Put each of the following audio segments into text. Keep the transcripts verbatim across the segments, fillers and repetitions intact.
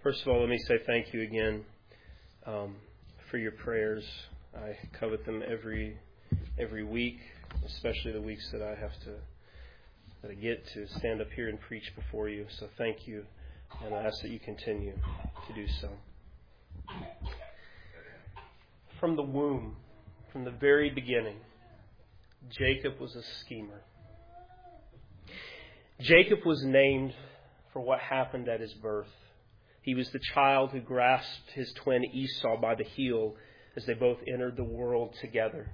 First of all, let me say thank you again um, for your prayers. I covet them every every week, especially the weeks that I have to that I get to stand up here and preach before you. So thank you, and I ask that you continue to do so. From the womb, from the very beginning, Jacob was a schemer. Jacob was named for what happened at his birth. He was the child who grasped his twin Esau by the heel as they both entered the world together.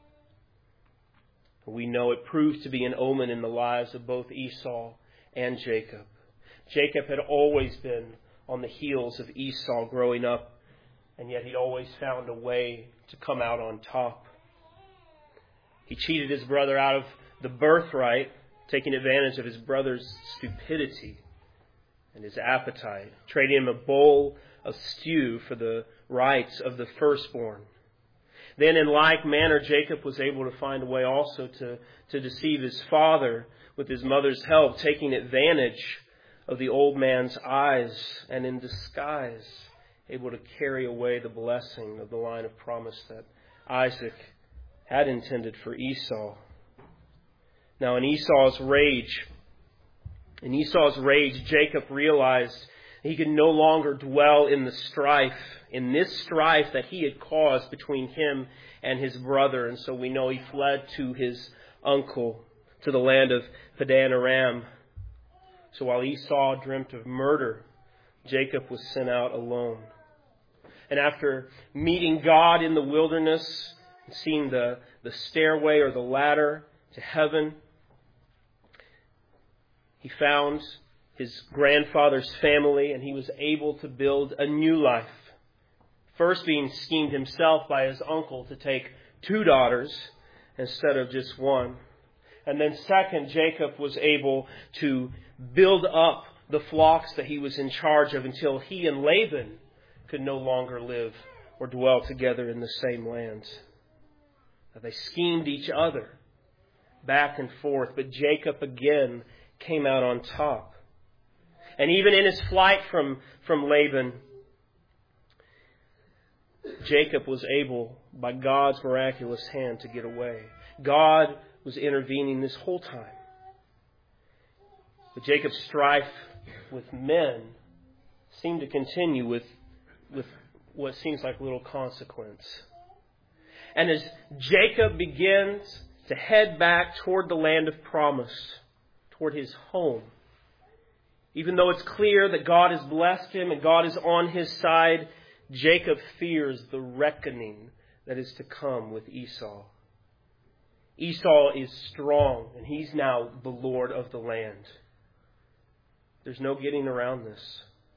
We know it proved to be an omen in the lives of both Esau and Jacob. Jacob had always been on the heels of Esau growing up, and yet he'd always found a way to come out on top. He cheated his brother out of the birthright, taking advantage of his brother's stupidity and his appetite, trading him a bowl of stew for the rights of the firstborn. Then in like manner, Jacob was able to find a way also to, to deceive his father with his mother's help, taking advantage of the old man's eyes and in disguise able to carry away the blessing of the line of promise that Isaac had intended for Esau. Now in Esau's rage, In Esau's rage, Jacob realized he could no longer dwell in the strife, in this strife that he had caused between him and his brother. And so we know he fled to his uncle, to the land of Padan Aram. So while Esau dreamt of murder, Jacob was sent out alone. And after meeting God in the wilderness, seeing the, the stairway or the ladder to heaven, he found his grandfather's family, and he was able to build a new life. First being schemed himself by his uncle to take two daughters instead of just one. And then second, Jacob was able to build up the flocks that he was in charge of until he and Laban could no longer live or dwell together in the same land. They schemed each other back and forth, but Jacob again came out on top. And even in his flight from, from Laban, Jacob was able, by God's miraculous hand, to get away. God was intervening this whole time. But Jacob's strife with men seemed to continue with, with what seems like little consequence. And as Jacob begins to head back toward the land of promise, toward his home, even though it's clear that God has blessed him and God is on his side, Jacob fears the reckoning that is to come with Esau. Esau is strong, and he's now the Lord of the land. There's no getting around this.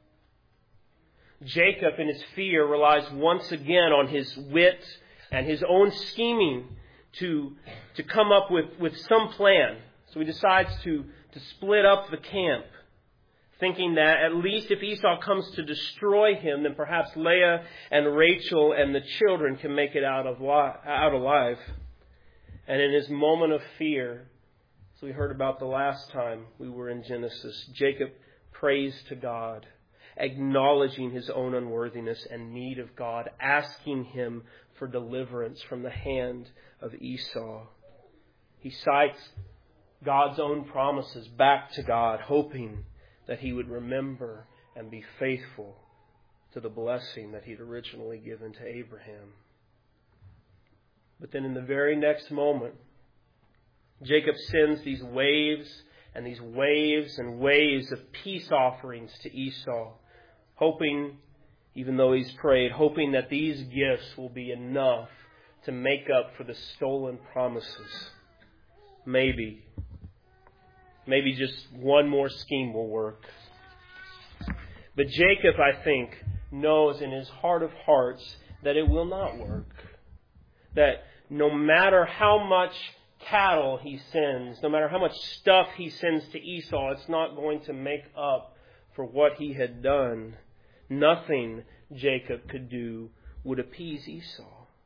Jacob, in his fear, relies once again on his wit and his own scheming to, to come up with, with some plan. So he decides to, to split up the camp, thinking that at least if Esau comes to destroy him, then perhaps Leah and Rachel and the children can make it out of li- out alive. And in his moment of fear, as we heard about the last time we were in Genesis, Jacob prays to God, acknowledging his own unworthiness and need of God, asking him for deliverance from the hand of Esau. He cites God's own promises back to God, hoping that he would remember and be faithful to the blessing that he'd originally given to Abraham. But then in the very next moment, Jacob sends these waves and these waves and waves of peace offerings to Esau, hoping, even though he's prayed, hoping that these gifts will be enough to make up for the stolen promises. Maybe. Maybe just one more scheme will work. But Jacob, I think, knows in his heart of hearts that it will not work. That no matter how much cattle he sends, no matter how much stuff he sends to Esau, it's not going to make up for what he had done. Nothing Jacob could do would appease Esau.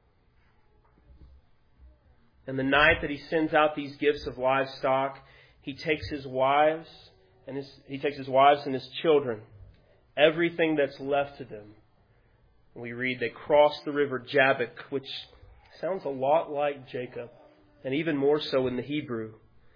And the night that he sends out these gifts of livestock, he takes his wives and his, he takes his wives and his children, everything that's left to them. We read they crossed the river Jabbok, which sounds a lot like Jacob, and even more so in the Hebrew.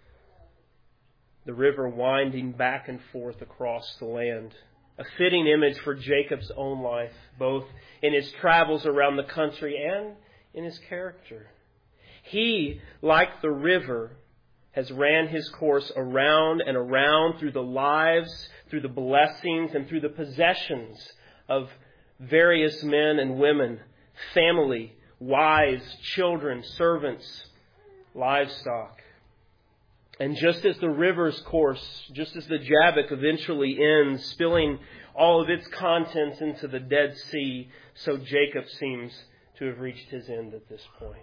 The river winding back and forth across the land. A fitting image for Jacob's own life, both in his travels around the country and in his character. He, like the river, has ran his course around and around through the lives, through the blessings, and through the possessions of various men and women, family, wives, children, servants, livestock. And just as the river's course, just as the Jabbok eventually ends, spilling all of its contents into the Dead Sea, so Jacob seems to have reached his end at this point.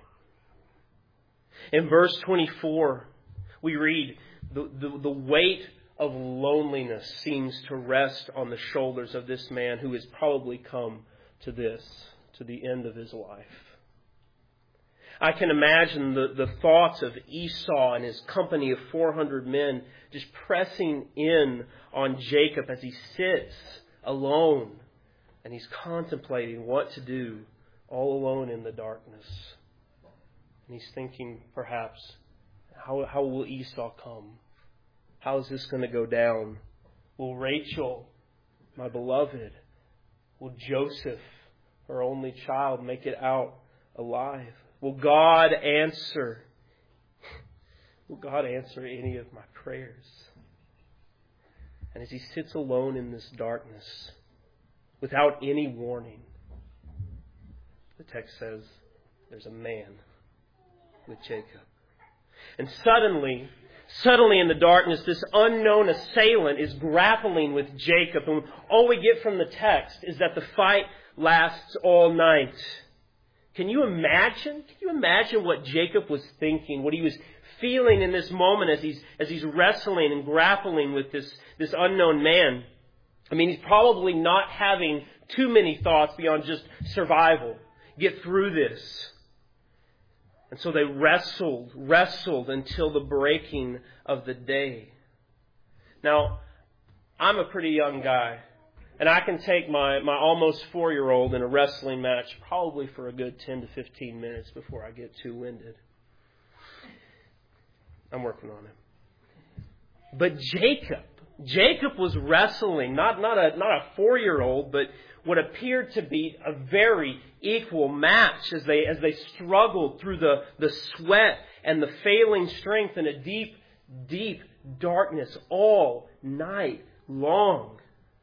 In verse twenty-four, we read, the, the, the weight of loneliness seems to rest on the shoulders of this man who has probably come to this, to the end of his life. I can imagine the, the thoughts of Esau and his company of four hundred men just pressing in on Jacob as he sits alone and he's contemplating what to do all alone in the darkness. And he's thinking, perhaps, how, how will Esau come? How is this going to go down? Will Rachel, my beloved, will Joseph, her only child, make it out alive? Will God answer? Will God answer any of my prayers? And as he sits alone in this darkness, without any warning, the text says there's a man with Jacob. And suddenly, suddenly in the darkness, this unknown assailant is grappling with Jacob. And all we get from the text is that the fight lasts all night. Can you imagine? Can you imagine what Jacob was thinking, what he was feeling in this moment as he's as he's wrestling and grappling with this, this unknown man? I mean, he's probably not having too many thoughts beyond just survival. Get through this. And so they wrestled, wrestled until the breaking of the day. Now, I'm a pretty young guy. And I can take my, my almost four-year-old in a wrestling match probably for a good ten to fifteen minutes before I get too winded. I'm working on it. But Jacob, Jacob was wrestling, not, not a not a four-year-old, but what appeared to be a very equal match as they as they struggled through the, the sweat and the failing strength in a deep, deep darkness all night long.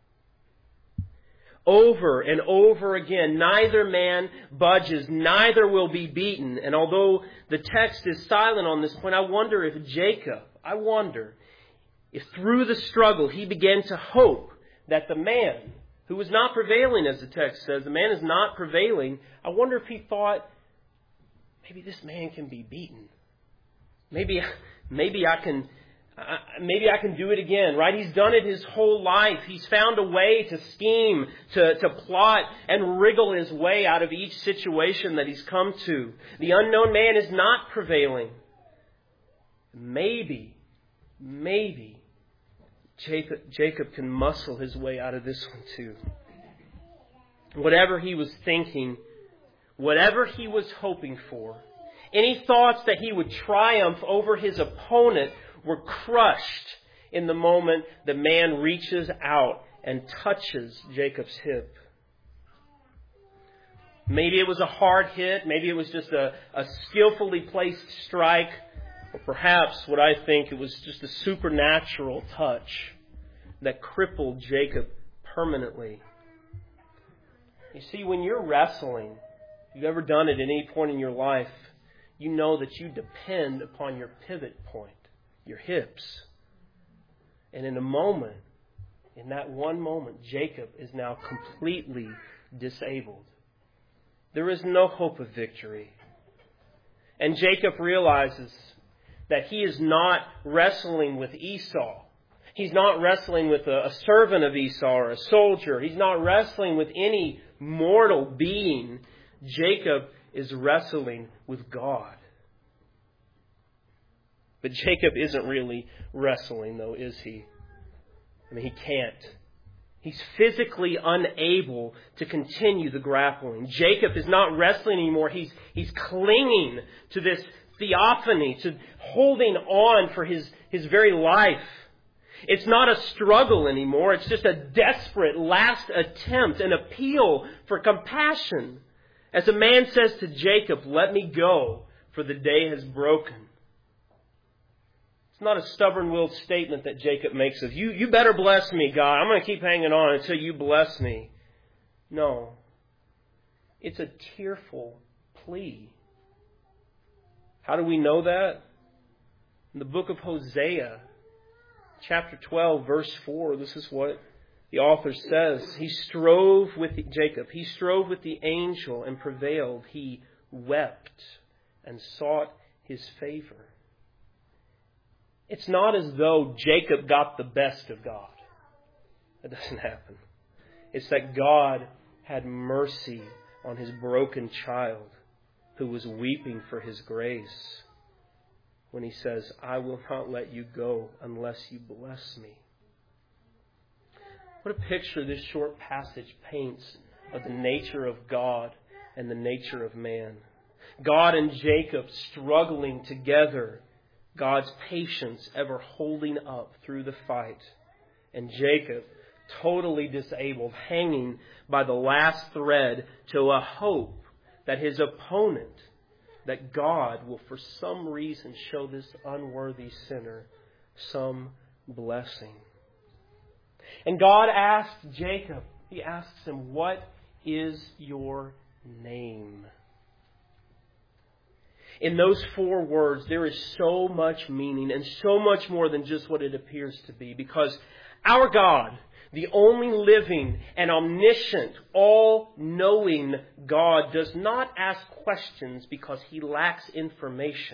Over and over again, neither man budges, neither will be beaten. And although the text is silent on this point, I wonder if Jacob, I wonder if through the struggle he began to hope that the man who was not prevailing, as the text says, the man is not prevailing, I wonder if he thought, maybe this man can be beaten. Maybe, maybe I can... Maybe I can do it again, right? He's done it his whole life. He's found a way to scheme, to, to plot, and wriggle his way out of each situation that he's come to. The unknown man is not prevailing. Maybe, maybe Jacob, Jacob can muscle his way out of this one too. Whatever he was thinking, whatever he was hoping for, any thoughts that he would triumph over his opponent were crushed in the moment the man reaches out and touches Jacob's hip. Maybe it was a hard hit. Maybe it was just a, a skillfully placed strike. Or perhaps what I think it was just a supernatural touch that crippled Jacob permanently. You see, when you're wrestling, if you've ever done it at any point in your life, you know that you depend upon your pivot point. Your hips. And in a moment, in that one moment, Jacob is now completely disabled. There is no hope of victory. And Jacob realizes that he is not wrestling with Esau. He's not wrestling with a, a servant of Esau or a soldier. He's not wrestling with any mortal being. Jacob is wrestling with God. But Jacob isn't really wrestling, though, is he? I mean, he can't. He's physically unable to continue the grappling. Jacob is not wrestling anymore. He's, he's clinging to this theophany, to holding on for his, his very life. It's not a struggle anymore. It's just a desperate last attempt, an appeal for compassion. As a man says to Jacob, "Let me go, for the day has broken." It's not a stubborn-willed statement that Jacob makes of, you, you better bless me, God. I'm going to keep hanging on until you bless me. No. It's a tearful plea. How do we know that? In the book of Hosea, chapter twelve, verse four, this is what the author says. He strove with the, Jacob, he strove with the angel and prevailed. He wept and sought his favor. It's not as though Jacob got the best of God. That doesn't happen. It's that God had mercy on his broken child who was weeping for his grace when he says, "I will not let you go unless you bless me." What a picture this short passage paints of the nature of God and the nature of man. God and Jacob struggling together. God's patience ever holding up through the fight. And Jacob, totally disabled, hanging by the last thread to a hope that his opponent, that God will for some reason show this unworthy sinner some blessing. And God asked Jacob, He asks him, "What is your name?" In those four words, there is so much meaning and so much more than just what it appears to be. Because our God, the only living and omniscient, all-knowing God, does not ask questions because He lacks information.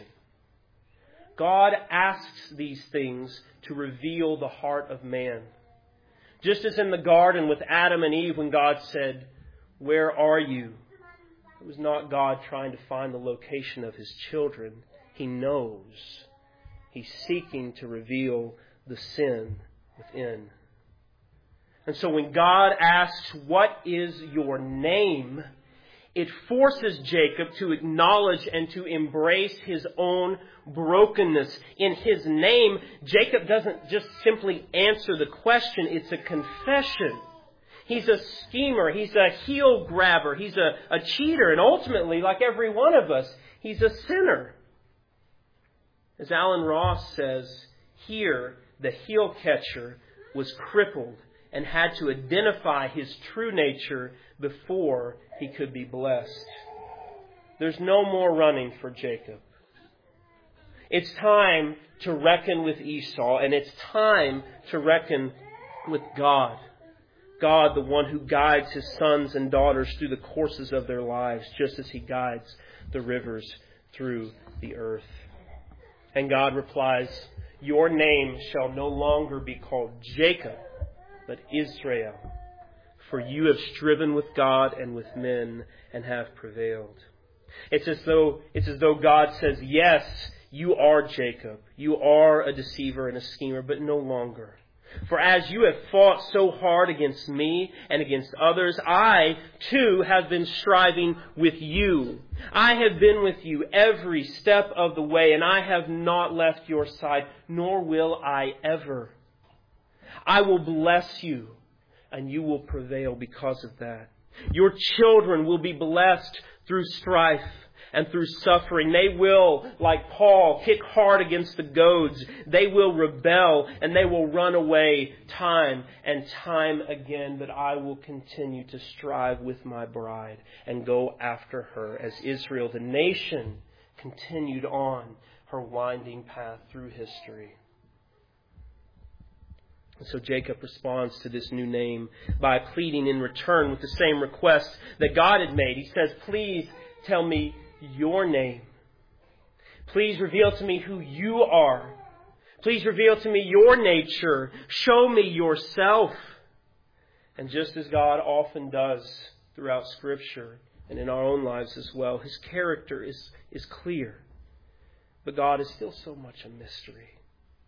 God asks these things to reveal the heart of man. Just as in the garden with Adam and Eve when God said, "Where are you?" It was not God trying to find the location of His children. He knows. He's seeking to reveal the sin within. And so when God asks, "What is your name?" it forces Jacob to acknowledge and to embrace his own brokenness. In his name, Jacob doesn't just simply answer the question, it's a confession. He's a schemer. He's a heel grabber. He's a, a cheater. And ultimately, like every one of us, he's a sinner. As Alan Ross says, here, the heel catcher was crippled and had to identify his true nature before he could be blessed. There's no more running for Jacob. It's time to reckon with Esau, and it's time to reckon with God. God, the one who guides His sons and daughters through the courses of their lives, just as He guides the rivers through the earth. And God replies, "Your name shall no longer be called Jacob, but Israel. For you have striven with God and with men and have prevailed." It's as though, it's as though God says, yes, you are Jacob. You are a deceiver and a schemer, but no longer. For as you have fought so hard against me and against others, I too have been striving with you. I have been with you every step of the way, and I have not left your side, nor will I ever. I will bless you, and you will prevail because of that. Your children will be blessed through strife and through suffering. They will, like Paul, kick hard against the goads. They will rebel and they will run away time and time again. But I will continue to strive with my bride and go after her as Israel, the nation, continued on her winding path through history. And so Jacob responds to this new name by pleading in return with the same request that God had made. He says, "Please tell me your name. Please reveal to me who you are. Please reveal to me your nature. Show me yourself." And just as God often does throughout Scripture and in our own lives as well, His character is, is clear. But God is still so much a mystery.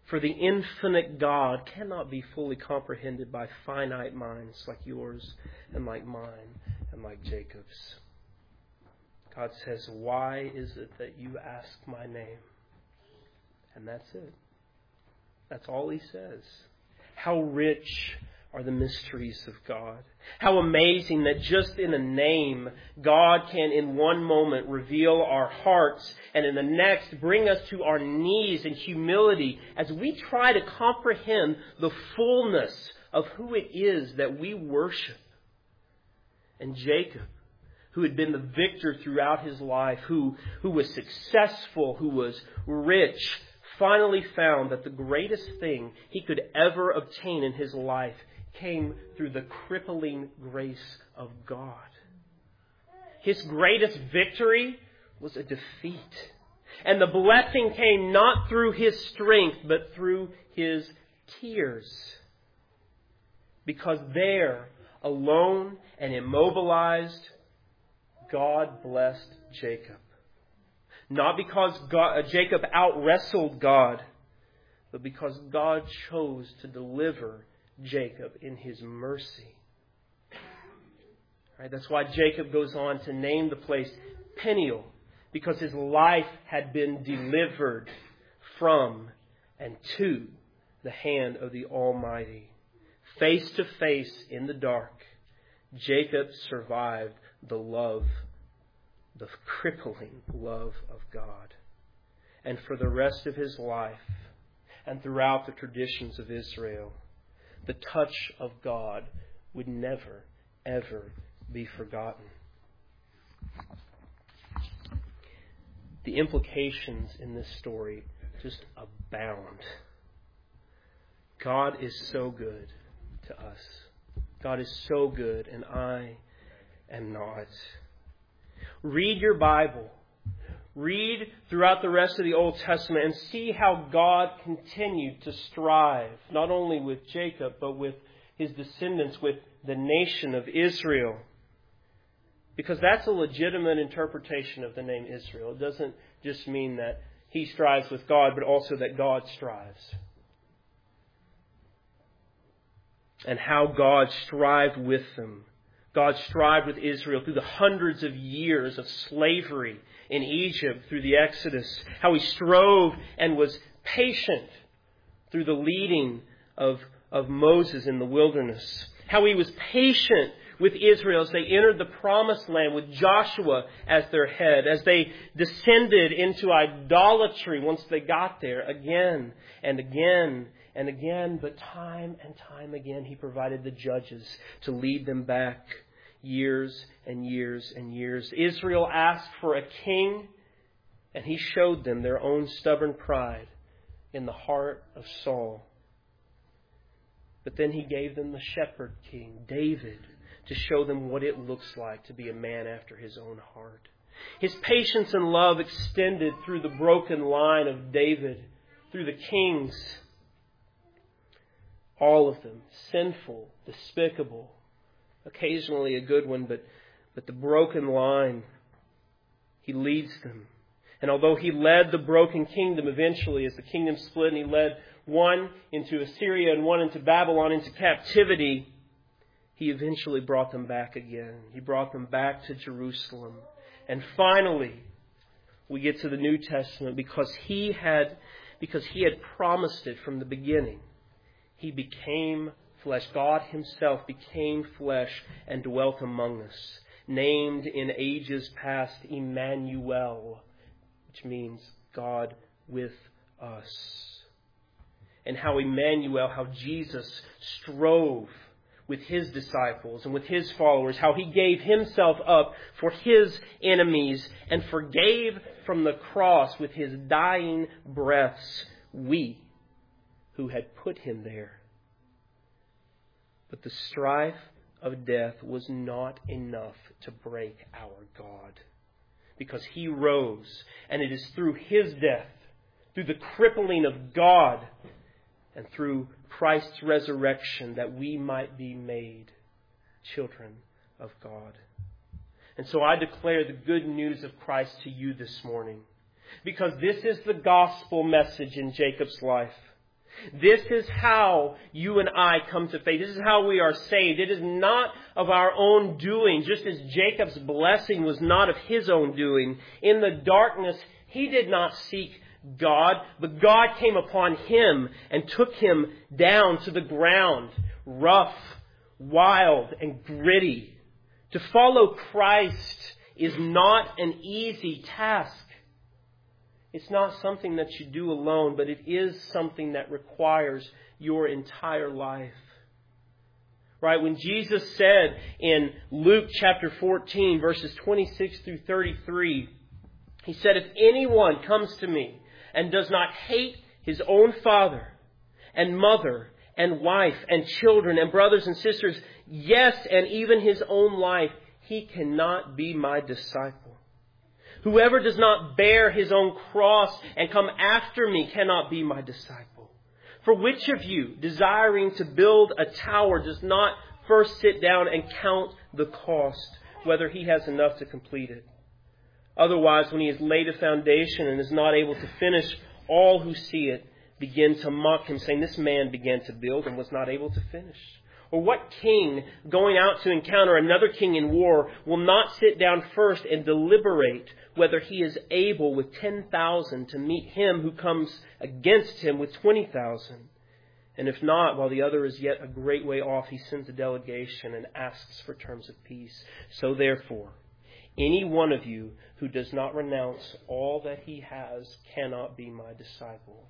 For the infinite God cannot be fully comprehended by finite minds like yours and like mine and like Jacob's. God says, why is it that you ask my name? And that's it. That's all he says. How rich are the mysteries of God. How amazing that just in a name, God can in one moment reveal our hearts and in the next bring us to our knees in humility as we try to comprehend the fullness of who it is that we worship. And Jacob, who had been the victor throughout his life, who, who was successful, who was rich, finally found that the greatest thing he could ever obtain in his life came through the crippling grace of God. His greatest victory was a defeat. And the blessing came not through his strength, but through his tears. Because there, alone and immobilized, God blessed Jacob. Not because God, uh, Jacob out-wrestled God, but because God chose to deliver Jacob in his mercy. Right, that's why Jacob goes on to name the place Peniel, because his life had been delivered from and to the hand of the Almighty. Face to face in the dark, Jacob survived the love, the crippling love of God. And for the rest of his life, and throughout the traditions of Israel, the touch of God would never, ever be forgotten. The implications in this story just abound. God is so good to us. God is so good, and I am not. Read your Bible. Read throughout the rest of the Old Testament and see how God continued to strive, not only with Jacob, but with his descendants, with the nation of Israel. Because that's a legitimate interpretation of the name Israel. It doesn't just mean that he strives with God, but also that God strives. And how God strived with them. God strived with Israel through the hundreds of years of slavery in Egypt, through the Exodus. How he strove and was patient through the leading of, of Moses in the wilderness. How he was patient with Israel as they entered the promised land with Joshua as their head, as they descended into idolatry once they got there again and again and again. But time and time again, he provided the judges to lead them back years and years and years. Israel asked for a king, and he showed them their own stubborn pride in the heart of Saul. But then he gave them the shepherd king, David, to show them what it looks like to be a man after his own heart. His patience and love extended through the broken line of David, through the kings. All of them sinful, despicable, occasionally a good one, but, but the broken line, he leads them. And although he led the broken kingdom eventually, as the kingdom split and he led one into Assyria and one into Babylon into captivity, he eventually brought them back again. He brought them back to Jerusalem. And finally, we get to the New Testament because he had, because he had promised it from the beginning. He became flesh. God himself became flesh and dwelt among us. Named in ages past Emmanuel, which means God with us. And how Emmanuel, how Jesus strove with his disciples and with his followers, how he gave himself up for his enemies and forgave from the cross with his dying breaths we who had put him there. But the strife of death was not enough to break our God, because he rose, and it is through his death, through the crippling of God, and through Christ's resurrection that we might be made children of God. And so I declare the good news of Christ to you this morning, because this is the gospel message in Jacob's life. This is how you and I come to faith. This is how we are saved. It is not of our own doing, just as Jacob's blessing was not of his own doing. In the darkness, he did not seek God, but God came upon him and took him down to the ground, rough, wild, and gritty. To follow Christ is not an easy task. It's not something that you do alone, but it is something that requires your entire life. Right? When Jesus said in Luke chapter fourteen, verses twenty-six through thirty-three, He said, if anyone comes to me and does not hate his own father and mother and wife and children and brothers and sisters, yes, and even his own life, he cannot be my disciple. Whoever does not bear his own cross and come after me cannot be my disciple. For which of you, desiring to build a tower, does not first sit down and count the cost, whether he has enough to complete it? Otherwise, when he has laid a foundation and is not able to finish, all who see it begin to mock him, saying, this man began to build and was not able to finish. Or what king going out to encounter another king in war will not sit down first and deliberate whether he is able with ten thousand to meet him who comes against him with twenty thousand? And if not, while the other is yet a great way off, he sends a delegation and asks for terms of peace. So therefore, any one of you who does not renounce all that he has cannot be my disciple.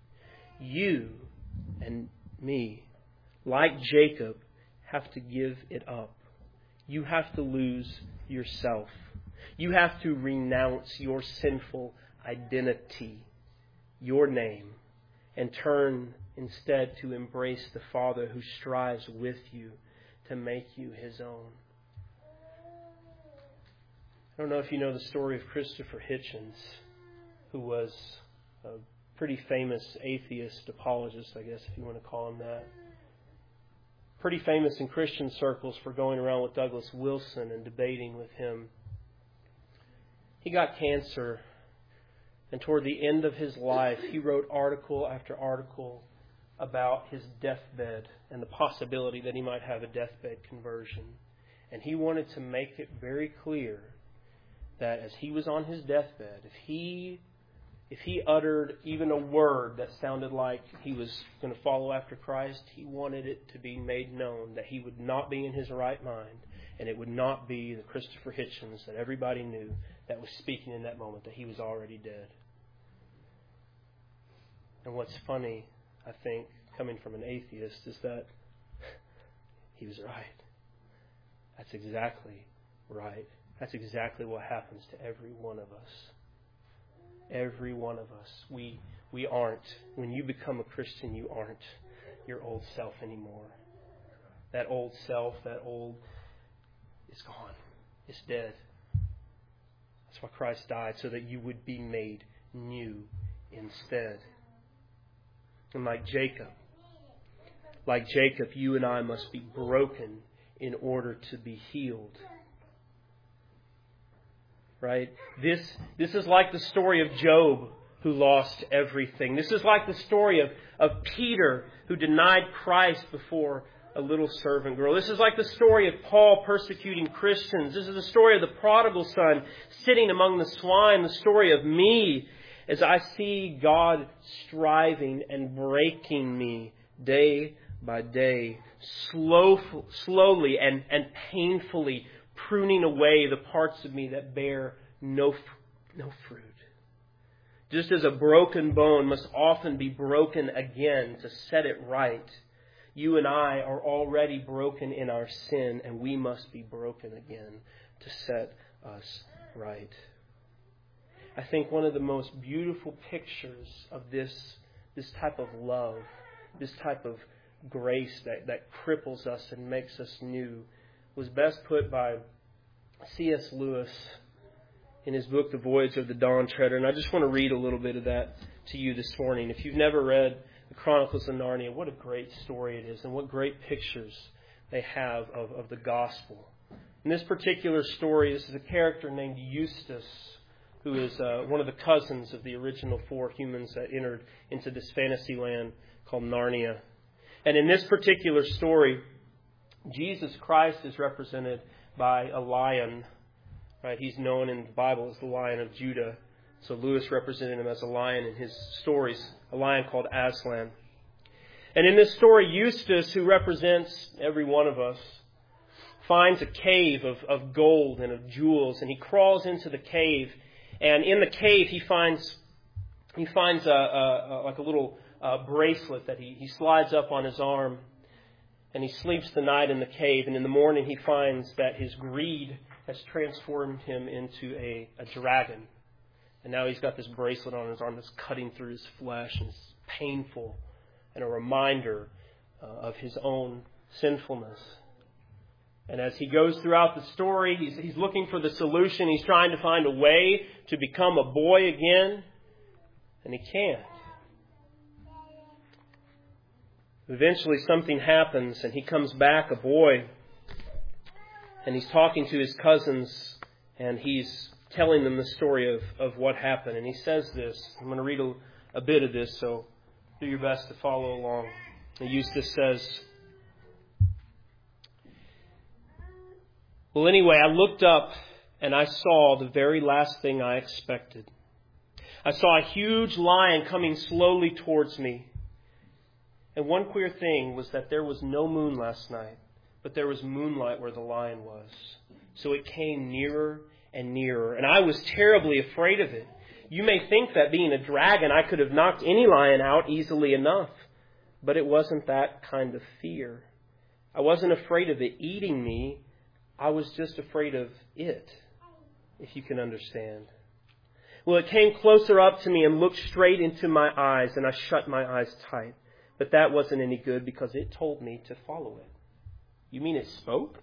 You and me, like Jacob, have to give it up. You have to lose yourself. You have to renounce your sinful identity, your name, and turn instead to embrace the Father who strives with you to make you His own. I don't know if you know the story of Christopher Hitchens, who was a pretty famous atheist apologist, I guess, if you want to call him that. Pretty famous in Christian circles for going around with Douglas Wilson and debating with him. He got cancer, and toward the end of his life, he wrote article after article about his deathbed and the possibility that he might have a deathbed conversion. And he wanted to make it very clear that as he was on his deathbed, if he if he uttered even a word that sounded like he was going to follow after Christ, he wanted it to be made known that he would not be in his right mind, and it would not be the Christopher Hitchens that everybody knew that was speaking in that moment, that he was already dead. And what's funny, I think, coming from an atheist, is that he was right. That's exactly right. That's exactly what happens to every one of us. Every one of us. We we aren't. When you become a Christian, you aren't your old self anymore. That old self, that old, is gone. It's dead. That's why Christ died, so that you would be made new instead. And like Jacob, like Jacob, you and I must be broken in order to be healed. Right? This this is like the story of Job, who lost everything. This is like the story of, of Peter, who denied Christ before a little servant girl. This is like the story of Paul persecuting Christians. This is the story of the prodigal son sitting among the swine. The story of me as I see God striving and breaking me day by day, slow, slowly and, and painfully pruning away the parts of me that bear no, no fruit. Just as a broken bone must often be broken again to set it right, you and I are already broken in our sin, and we must be broken again to set us right. I think one of the most beautiful pictures of this, this type of love, this type of grace that, that cripples us and makes us new, was best put by C S Lewis in his book, The Voyage of the Dawn Treader. And I just want to read a little bit of that to you this morning. If you've never read The Chronicles of Narnia, what a great story it is, and what great pictures they have of, of the gospel. In this particular story, this is a character named Eustace, who is uh, one of the cousins of the original four humans that entered into this fantasy land called Narnia. And in this particular story, Jesus Christ is represented by a lion. Right? He's known in the Bible as the Lion of Judah. So Lewis represented him as a lion in his stories, a lion called Aslan. And in this story, Eustace, who represents every one of us, finds a cave of, of gold and of jewels, and he crawls into the cave. And in the cave, he finds he finds a, a, a like a little uh, bracelet that he, he slides up on his arm, and he sleeps the night in the cave. And in the morning, he finds that his greed has transformed him into a, a dragon. And now he's got this bracelet on his arm that's cutting through his flesh, and it's painful, and a reminder uh, of his own sinfulness. And as he goes throughout the story, he's, he's looking for the solution. He's trying to find a way to become a boy again, and he can't. Eventually something happens, and he comes back a boy, and he's talking to his cousins, and he's telling them the story of, of what happened. And he says this. I'm going to read a, a bit of this, so do your best to follow along. Eustace says, "Well, anyway, I looked up and I saw the very last thing I expected. I saw a huge lion coming slowly towards me. And one queer thing was that there was no moon last night, but there was moonlight where the lion was. So it came nearer and nearer, and I was terribly afraid of it. You may think that being a dragon, I could have knocked any lion out easily enough, but it wasn't that kind of fear. I wasn't afraid of it eating me. I was just afraid of it, if you can understand. Well, it came closer up to me and looked straight into my eyes, and I shut my eyes tight. But that wasn't any good because it told me to follow it." You mean it spoke?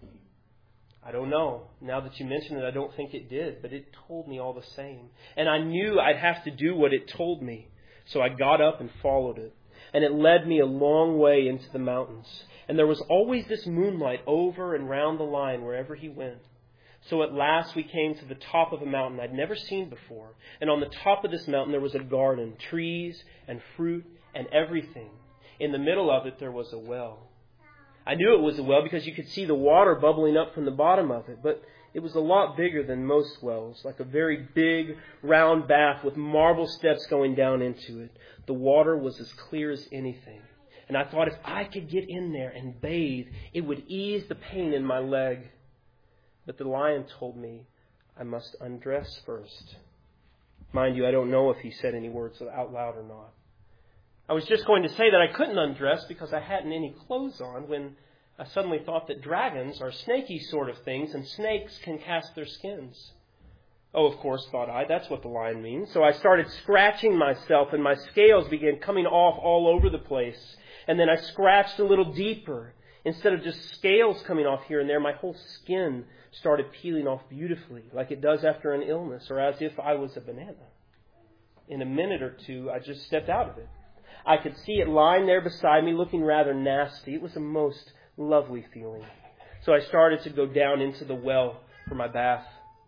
I don't know. Now that you mention it, I don't think it did, but it told me all the same. And I knew I'd have to do what it told me. So I got up and followed it. And it led me a long way into the mountains. And there was always this moonlight over and round the lion wherever he went. So at last we came to the top of a mountain I'd never seen before. And on the top of this mountain there was a garden, trees and fruit and everything. In the middle of it there was a well. I knew it was a well because you could see the water bubbling up from the bottom of it, but it was a lot bigger than most wells, like a very big round bath with marble steps going down into it. The water was as clear as anything. And I thought if I could get in there and bathe, it would ease the pain in my leg. But the lion told me I must undress first. Mind you, I don't know if he said any words out loud or not. I was just going to say that I couldn't undress because I hadn't any clothes on when I suddenly thought that dragons are snaky sort of things and snakes can cast their skins. Oh, of course, thought I, that's what the lion means. So I started scratching myself and my scales began coming off all over the place. And then I scratched a little deeper. Instead of just scales coming off here and there, my whole skin started peeling off beautifully, like it does after an illness, or as if I was a banana. In a minute or two, I just stepped out of it. I could see it lying there beside me, looking rather nasty. It was a most lovely feeling. So I started to go down into the well for my bath.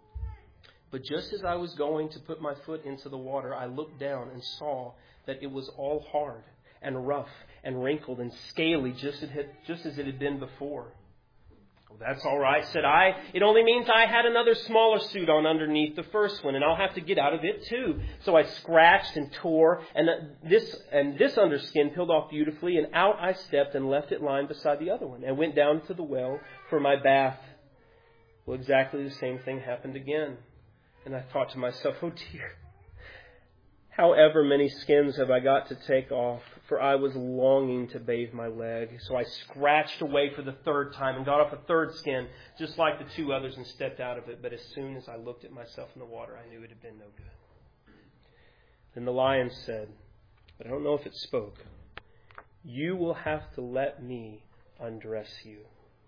But just as I was going to put my foot into the water, I looked down and saw that it was all hard and rough and wrinkled and scaly, just as it had, just as it had been before. "Well, that's all right," said I. "It only means I had another smaller suit on underneath the first one, and I'll have to get out of it too." So I scratched and tore, and this and this underskin peeled off beautifully, and out I stepped and left it lying beside the other one, and went down to the well for my bath. Well, exactly the same thing happened again. And I thought to myself, oh dear, however many skins have I got to take off? For I was longing to bathe my leg. So I scratched away for the third time and got off a third skin, just like the two others, and stepped out of it. But as soon as I looked at myself in the water, I knew it had been no good. Then the lion said, but I don't know if it spoke, "You will have to let me undress you."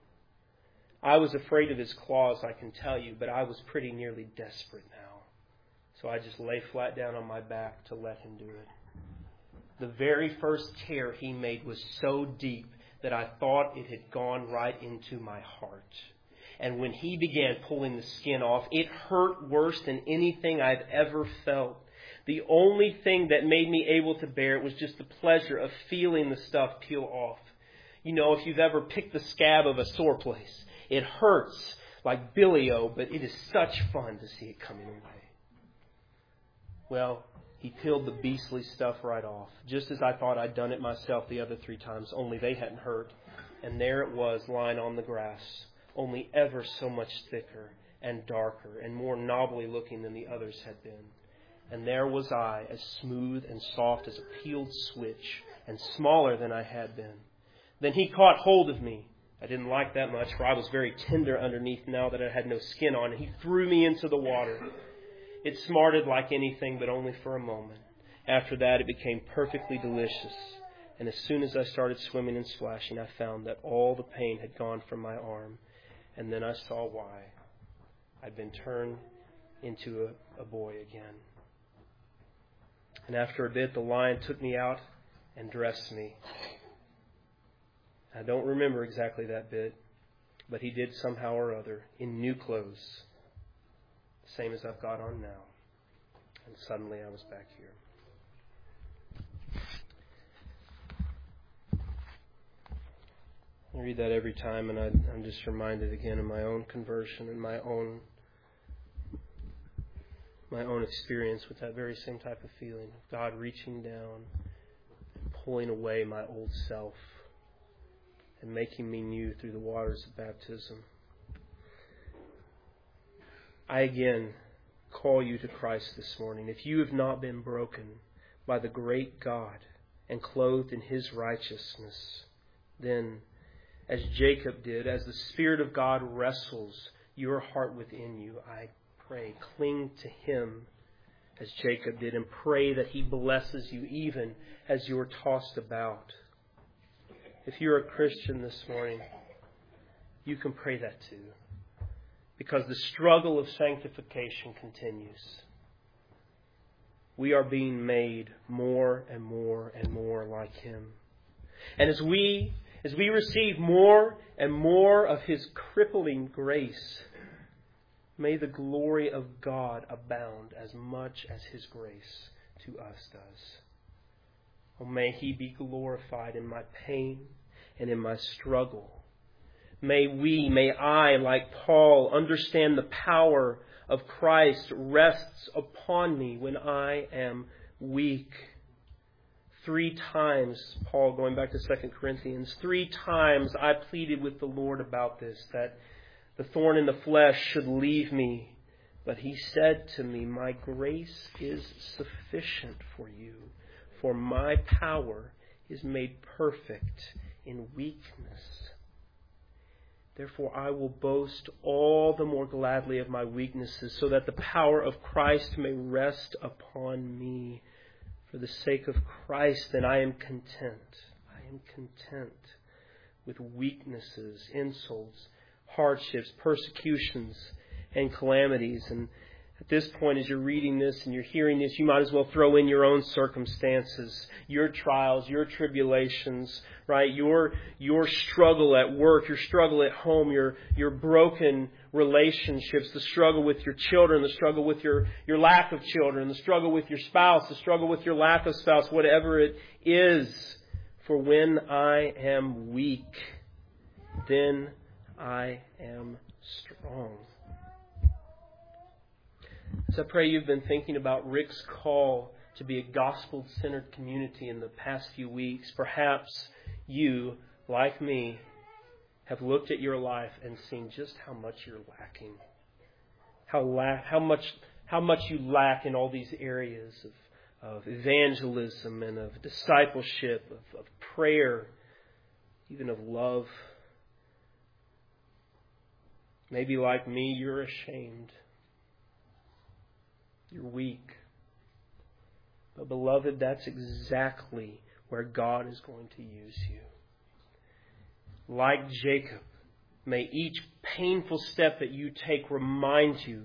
I was afraid of his claws, I can tell you, but I was pretty nearly desperate now. So I just lay flat down on my back to let him do it. The very first tear he made was so deep that I thought it had gone right into my heart. And when he began pulling the skin off, it hurt worse than anything I've ever felt. The only thing that made me able to bear it was just the pleasure of feeling the stuff peel off. You know, if you've ever picked the scab of a sore place, it hurts like Billy-O, but it is such fun to see it coming away. Well, he peeled the beastly stuff right off, just as I thought I'd done it myself the other three times, only they hadn't hurt. And there it was, lying on the grass, only ever so much thicker and darker and more knobbly looking than the others had been. And there was I, as smooth and soft as a peeled switch, and smaller than I had been. Then he caught hold of me. I didn't like that much, for I was very tender underneath now that I had no skin on, and he threw me into the water. It smarted like anything, but only for a moment. After that, it became perfectly delicious. And as soon as I started swimming and splashing, I found that all the pain had gone from my arm. And then I saw why. I'd been turned into a, a boy again. And after a bit, the lion took me out and dressed me. I don't remember exactly that bit, but he did somehow or other in new clothes. Same as I've got on now. And suddenly I was back here. I read that every time, and I, I'm just reminded again of my own conversion and my own my own experience with that very same type of feeling of God reaching down and pulling away my old self and making me new through the waters of baptism. I again call you to Christ this morning. If you have not been broken by the great God and clothed in His righteousness, then, as Jacob did, as the Spirit of God wrestles your heart within you, I pray, cling to Him as Jacob did, and pray that He blesses you even as you're tossed about. If you're a Christian this morning, you can pray that too. Because the struggle of sanctification continues. We are being made more and more and more like Him. And as we, as we receive more and more of His crippling grace, may the glory of God abound as much as His grace to us does. Oh, may He be glorified in my pain and in my struggle. May we, may I, like Paul, understand the power of Christ rests upon me when I am weak. Three times, Paul, going back to Second Corinthians, three times I pleaded with the Lord about this, that the thorn in the flesh should leave me. But He said to me, my grace is sufficient for you, for my power is made perfect in weakness. Therefore, I will boast all the more gladly of my weaknesses, so that the power of Christ may rest upon me. For the sake of Christ, then I am content. I am content with weaknesses, insults, hardships, persecutions, and calamities. And at this point, as you're reading this and you're hearing this, you might as well throw in your own circumstances, your trials, your tribulations, right? Your your struggle at work, your struggle at home, your your broken relationships, the struggle with your children, the struggle with your, your lack of children, the struggle with your spouse, the struggle with your lack of spouse, whatever it is. For when I am weak, then I am strong. So I pray you've been thinking about Rick's call to be a gospel-centered community in the past few weeks. Perhaps you, like me, have looked at your life and seen just how much you're lacking. How la- how much how much you lack in all these areas of, of evangelism and of discipleship, of, of prayer, even of love. Maybe like me, you're ashamed. You're weak. But beloved, that's exactly where God is going to use you. Like Jacob, may each painful step that you take remind you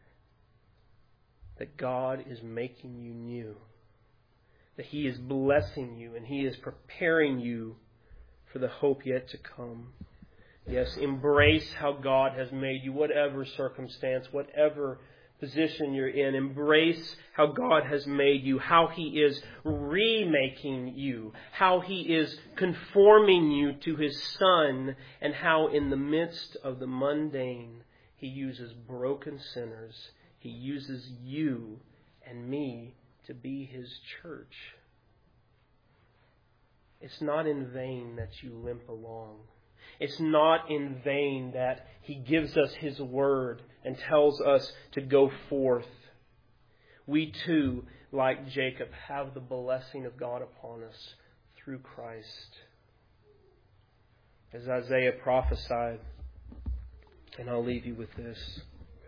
that God is making you new. That He is blessing you and He is preparing you for the hope yet to come. Yes, embrace how God has made you, whatever circumstance, whatever position you're in. Embrace how God has made you, how He is remaking you, how He is conforming you to His Son, and how in the midst of the mundane, He uses broken sinners. He uses you and me to be His church. It's not in vain that you limp along. It's not in vain that He gives us His word and tells us to go forth. We too, like Jacob, have the blessing of God upon us through Christ. As Isaiah prophesied, and I'll leave you with this.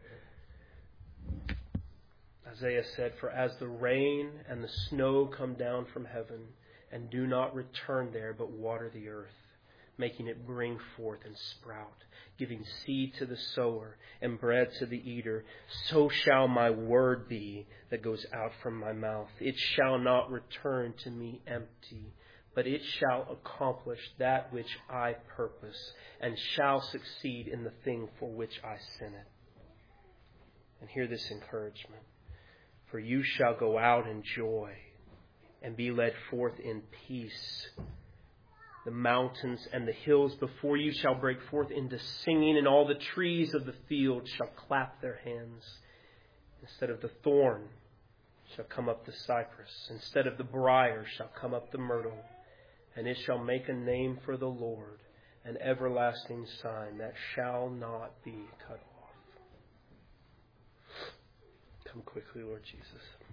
Isaiah said, "For as the rain and the snow come down from heaven, and do not return there, but water the earth, making it bring forth and sprout, giving seed to the sower and bread to the eater, so shall my word be that goes out from my mouth. It shall not return to me empty, but it shall accomplish that which I purpose, and shall succeed in the thing for which I sent it." And hear this encouragement. "For you shall go out in joy and be led forth in peace. The mountains and the hills before you shall break forth into singing, and all the trees of the field shall clap their hands. Instead of the thorn shall come up the cypress. Instead of the briar shall come up the myrtle. And it shall make a name for the Lord, an everlasting sign that shall not be cut off." Come quickly, Lord Jesus.